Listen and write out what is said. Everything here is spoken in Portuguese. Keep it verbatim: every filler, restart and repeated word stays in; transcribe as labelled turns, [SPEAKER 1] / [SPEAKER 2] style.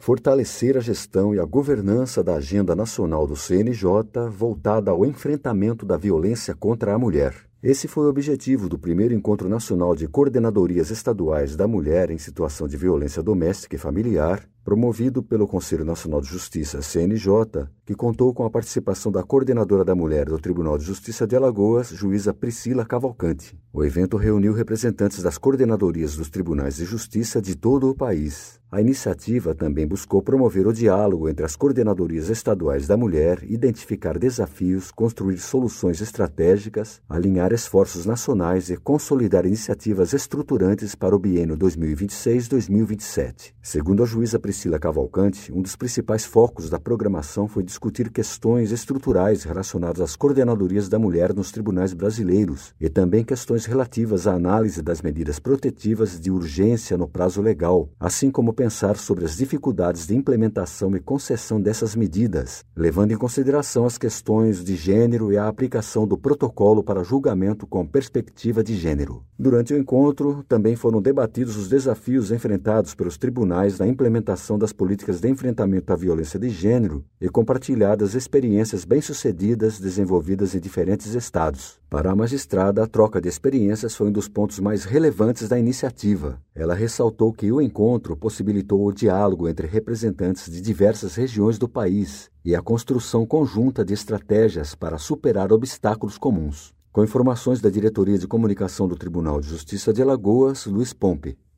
[SPEAKER 1] fortalecer a gestão e a governança da Agenda Nacional do C N J voltada ao enfrentamento da violência contra a mulher. Esse foi o objetivo do primeiro Encontro Nacional de Coordenadorias Estaduais da Mulher em Situação de Violência Doméstica e Familiar, promovido pelo Conselho Nacional de Justiça, C N J, que contou com a participação da Coordenadora da Mulher do Tribunal de Justiça de Alagoas, juíza Priscila Cavalcante. O evento reuniu representantes das coordenadorias dos tribunais de justiça de todo o país. A iniciativa também buscou promover o diálogo entre as coordenadorias estaduais da mulher, identificar desafios, construir soluções estratégicas, alinhar esforços nacionais e consolidar iniciativas estruturantes para o biênio dois mil e vinte e seis a dois mil e vinte e sete. Segundo a juíza Priscila Cavalcante, um dos principais focos da programação foi discutir questões estruturais relacionadas às coordenadorias da mulher nos tribunais brasileiros e também questões relativas à análise das medidas protetivas de urgência no prazo legal, assim como pensar sobre as dificuldades de implementação e concessão dessas medidas, levando em consideração as questões de gênero e a aplicação do protocolo para julgamento com perspectiva de gênero. Durante o encontro, também foram debatidos os desafios enfrentados pelos tribunais na implementação das políticas de enfrentamento à violência de gênero e compartilhadas experiências bem-sucedidas desenvolvidas em diferentes estados. Para a magistrada, a troca de experiências foi um dos pontos mais relevantes da iniciativa. Ela ressaltou que o encontro possibilitou o diálogo entre representantes de diversas regiões do país e a construção conjunta de estratégias para superar obstáculos comuns. Com informações da Diretoria de Comunicação do Tribunal de Justiça de Alagoas, Luiz Pompe.